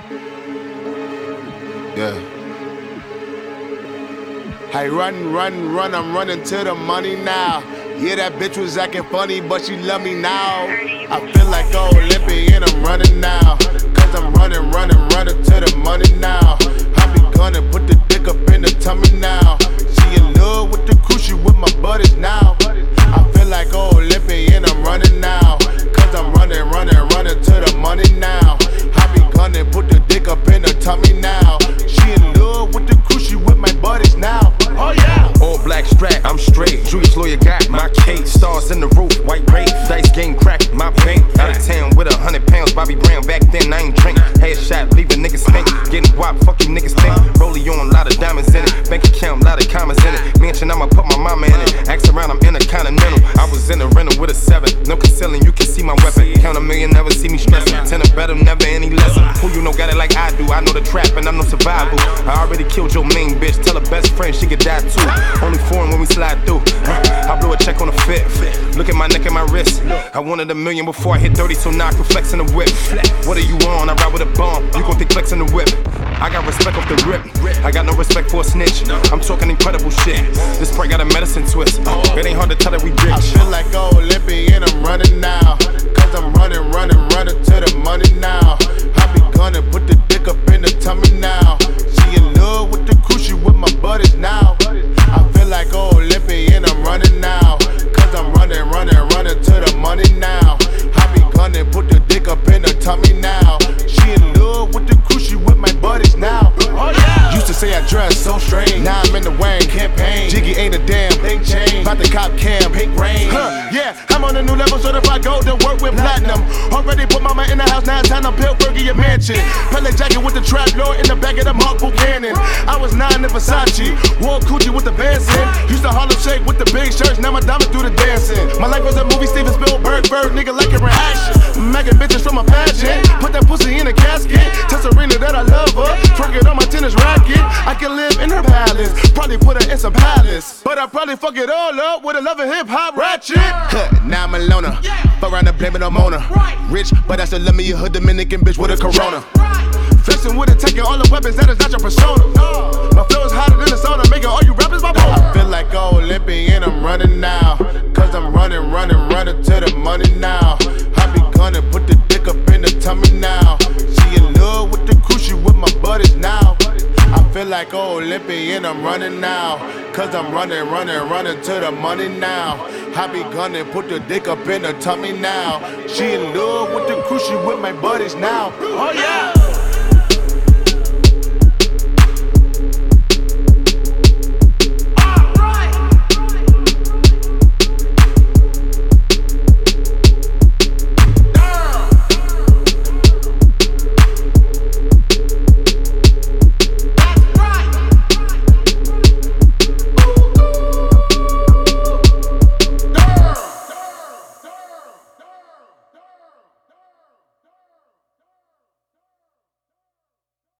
Yeah. Hey, run, I'm running to the money now. Yeah, that bitch was acting funny, but she love me now. I feel like Olympian, I'm running now. Cause I'm running to the money now. I be gonna put the dick up in the tummy now. She in love with the crew, she with my buddies now. I feel like Olympian, I'm running now. Cause I'm running to the money now. I be gonna put the dick up in the tummy now. She in love with the crew, she with my buddies now. Oh yeah! All black strap, I'm straight. Julius lawyer got my case. Stars in the roof, white race. Dice game crack, my paint. Out of town with 100 pounds. Bobby Brown back then, I ain't drink. Headshot, leave a nigga stink. Getting guap, fuck you niggas think. Rollie on, lot of diamonds in it. Bank account, lot of commas in it. Mansion, I'ma put my mama in it. Ask around, I'm in a continental. I was in a rental with a 7. No concealing, you can see my weapon. Count a million, never see me stressing. 10 or better, never any lesson. Who you know got it like I do? I know the trap and I know survival. I already killed your main bitch. Tell her best friend she could die too. Only foreign when we slide through. I blew a check on the fit. Look at my neck and my wrist. I wanted $1 million before I hit 30, so now I can flex in the whip. What are you on? I ride with a bomb. You gon' think flex in the whip. I got respect off the rip. I got no respect for a snitch. I'm talking incredible shit. This part got a medicine twist. It ain't hard to tell that we rich. I feel like Olympian, I'm running now. Cause I'm running to the money now. I be gonna put the dick up in the tummy now. She in love with the crew, she with my buddies now. I feel like Olympian, I'm running now. Cause I'm running to the money now. I be gonna put the dick up in the tummy now. She in love with the crew, she with my buddies now. Oh yeah! Used to say I dress so strange. Now I'm in the Wayne campaign. Jiggy ain't a damn thing changed. About the cop cam, pink rain. Yeah, I'm on a new level, certified gold to work with platinum. Already put mama in the house, now it's time to build Fergie a mansion. Pellet jacket with the trap lord in the back of them Hawk Buchanan. I was 9 in Versace, wore Coochie with the bands in. Used to Harlem Shake with the big shirts, now my diamonds do the dancing. My life was a movie, Steven Spielberg, bird nigga like it in action. Making bitches from a pageant, put that pussy in a casket. Tell Serena that I love her, twerk it on my tennis racket. I can live in her palace, probably put her in some palace. But I probably fuck it all up with a love of hip hop ratchet. Now I'm a loner, fuck around and blame it on Mona. Rich, but I still love me a hood Dominican bitch with a Corona. Flexing with it, taking all the weapons, that is not your persona. My flow is hotter than the sauna, making all you rappers my bone. I feel like Olympian, I'm running now. Cause I'm running to the money now. I be gonna put the dick up in the tummy now. She in love with the crew, she with my buddies now. I feel like Olympian, I'm running now. Cause I'm running to the money now. I be gonna put the dick up in the tummy now. She in love with the crew, she with my buddies now. Oh yeah!